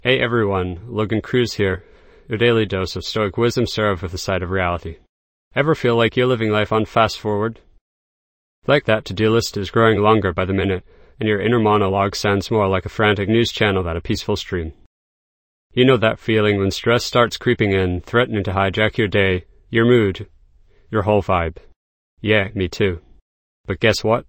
Hey everyone, Logan Cruz here. Your daily dose of Stoic wisdom served with a side of reality. Ever feel like you're living life on fast forward? Like that to-do list is growing longer by the minute, and your inner monologue sounds more like a frantic news channel than a peaceful stream. You know that feeling when stress starts creeping in, threatening to hijack your day, your mood, your whole vibe. Yeah, me too. But guess what?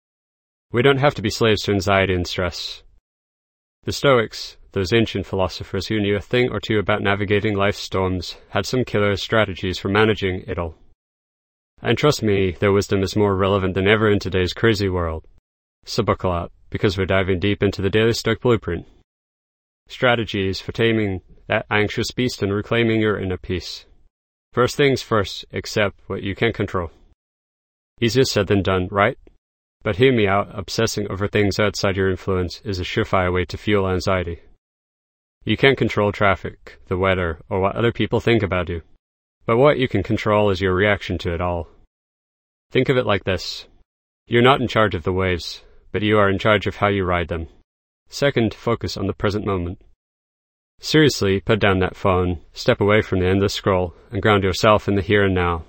We don't have to be slaves to anxiety and stress. The Stoics, those ancient philosophers who knew a thing or two about navigating life's storms, had some killer strategies for managing it all. And trust me, their wisdom is more relevant than ever in today's crazy world. So buckle up, because we're diving deep into the Daily Stoic Blueprint. Strategies for taming that anxious beast and reclaiming your inner peace. First things first, accept what you can control. Easier said than done, right? But hear me out, obsessing over things outside your influence is a surefire way to fuel anxiety. You can't control traffic, the weather, or what other people think about you. But what you can control is your reaction to it all. Think of it like this. You're not in charge of the waves, but you are in charge of how you ride them. Second, focus on the present moment. Seriously, put down that phone, step away from the endless scroll, and ground yourself in the here and now.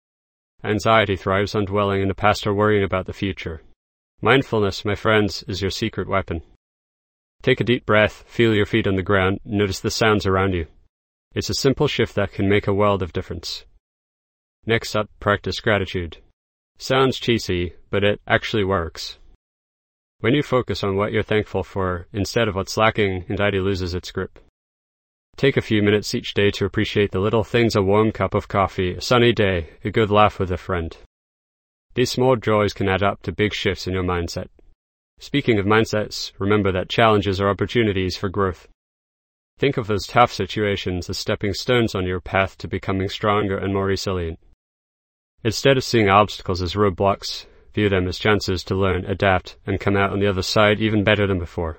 Anxiety thrives on dwelling in the past or worrying about the future. Mindfulness, my friends, is your secret weapon. Take a deep breath, feel your feet on the ground, notice the sounds around you. It's a simple shift that can make a world of difference. Next up, practice gratitude. Sounds cheesy, but it actually works. When you focus on what you're thankful for, instead of what's lacking, anxiety loses its grip. Take a few minutes each day to appreciate the little things: a warm cup of coffee, a sunny day, a good laugh with a friend. These small joys can add up to big shifts in your mindset. Speaking of mindsets, remember that challenges are opportunities for growth. Think of those tough situations as stepping stones on your path to becoming stronger and more resilient. Instead of seeing obstacles as roadblocks, view them as chances to learn, adapt, and come out on the other side even better than before.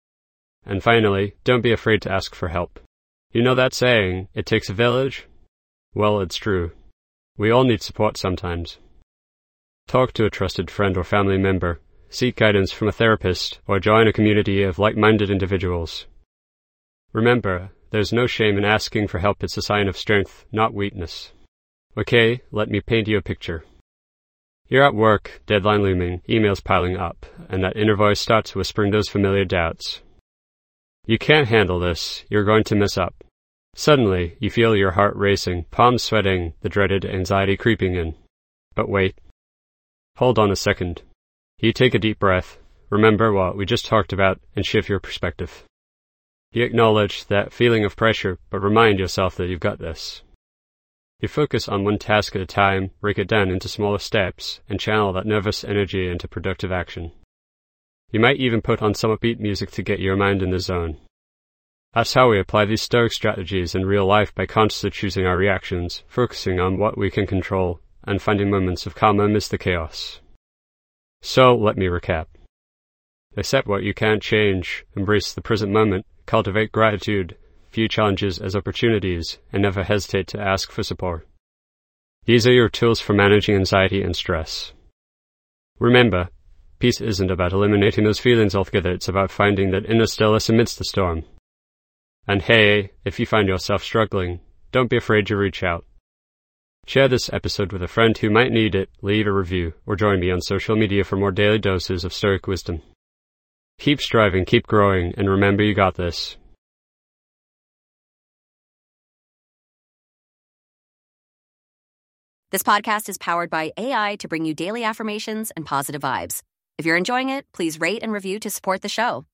And finally, don't be afraid to ask for help. You know that saying, it takes a village? Well, it's true. We all need support sometimes. Talk to a trusted friend or family member, seek guidance from a therapist, or join a community of like-minded individuals. Remember, there's no shame in asking for help. It's a sign of strength, not weakness. Okay, let me paint you a picture. You're at work, deadline looming, emails piling up, and that inner voice starts whispering those familiar doubts. You can't handle this, you're going to mess up. Suddenly, you feel your heart racing, palms sweating, the dreaded anxiety creeping in. But wait. Hold on a second. You take a deep breath, remember what we just talked about, and shift your perspective. You acknowledge that feeling of pressure, but remind yourself that you've got this. You focus on one task at a time, break it down into smaller steps, and channel that nervous energy into productive action. You might even put on some upbeat music to get your mind in the zone. That's how we apply these Stoic strategies in real life, by consciously choosing our reactions, focusing on what we can control, and finding moments of calm amidst the chaos. So, let me recap. Accept what you can't change, embrace the present moment, cultivate gratitude, view challenges as opportunities, and never hesitate to ask for support. These are your tools for managing anxiety and stress. Remember, peace isn't about eliminating those feelings altogether, it's about finding that inner stillness amidst the storm. And hey, if you find yourself struggling, don't be afraid to reach out. Share this episode with a friend who might need it, leave a review, or join me on social media for more daily doses of Stoic wisdom. Keep striving, keep growing, and remember you got this. This podcast is powered by AI to bring you daily affirmations and positive vibes. If you're enjoying it, please rate and review to support the show.